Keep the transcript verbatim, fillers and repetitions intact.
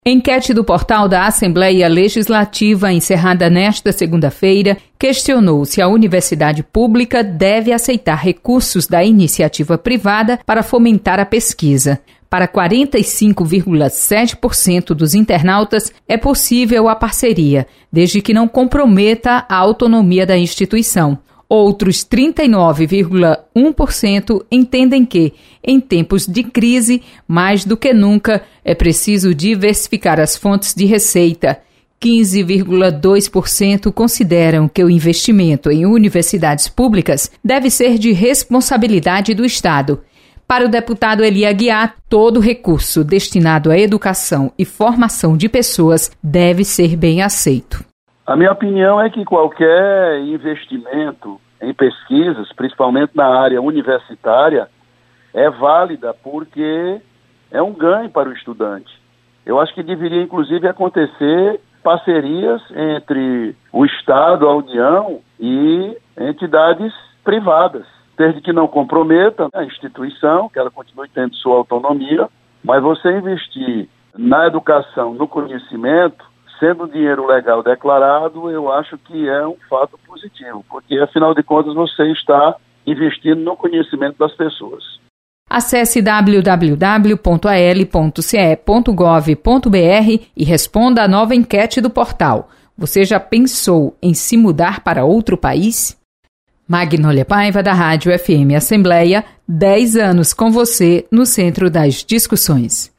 Enquete do portal da Assembleia Legislativa, encerrada nesta segunda-feira, questionou se a universidade pública deve aceitar recursos da iniciativa privada para fomentar a pesquisa. Para quarenta e cinco vírgula sete por cento dos internautas, é possível a parceria, desde que não comprometa a autonomia da instituição. Outros trinta e nove vírgula um por cento entendem que, em tempos de crise, mais do que nunca, é preciso diversificar as fontes de receita. quinze vírgula dois por cento consideram que o investimento em universidades públicas deve ser de responsabilidade do Estado. Para o deputado Eli Aguiar, todo recurso destinado à educação e formação de pessoas deve ser bem aceito. A minha opinião é que qualquer investimento em pesquisas, principalmente na área universitária, é válida porque é um ganho para o estudante. Eu acho que deveria, inclusive, acontecer parcerias entre o Estado, a União e entidades privadas, desde que não comprometa a instituição, que ela continue tendo sua autonomia, mas você investir na educação, no conhecimento, sendo dinheiro legal declarado, eu acho que é um fato positivo, porque, afinal de contas, você está investindo no conhecimento das pessoas. Acesse w w w ponto a l ponto c e ponto gov ponto b r e responda à nova enquete do portal. Você já pensou em se mudar para outro país? Magnólia Paiva, da Rádio F M Assembleia, dez anos com você no centro das discussões.